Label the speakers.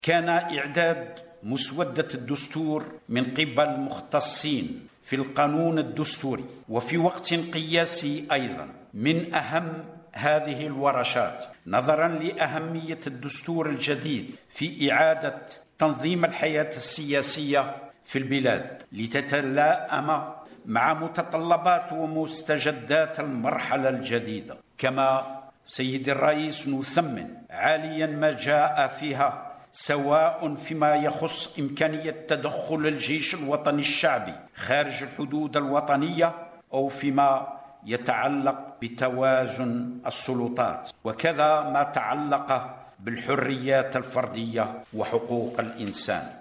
Speaker 1: كان إعداد مسودة الدستور من قبل مختصين في القانون الدستوري وفي وقت قياسي أيضا من أهم هذه الورشات، نظرا لأهمية الدستور الجديد في إعادة تنظيم الحياة السياسية في البلاد لتتلائم مع متطلبات ومستجدات المرحلة الجديدة. كما سيدي الرئيس نثمن عاليا ما جاء فيها، سواء فيما يخص إمكانية تدخل الجيش الوطني الشعبي خارج الحدود الوطنية أو فيما يتعلق بتوازن السلطات، وكذا ما تعلق بالحريات الفردية وحقوق الإنسان.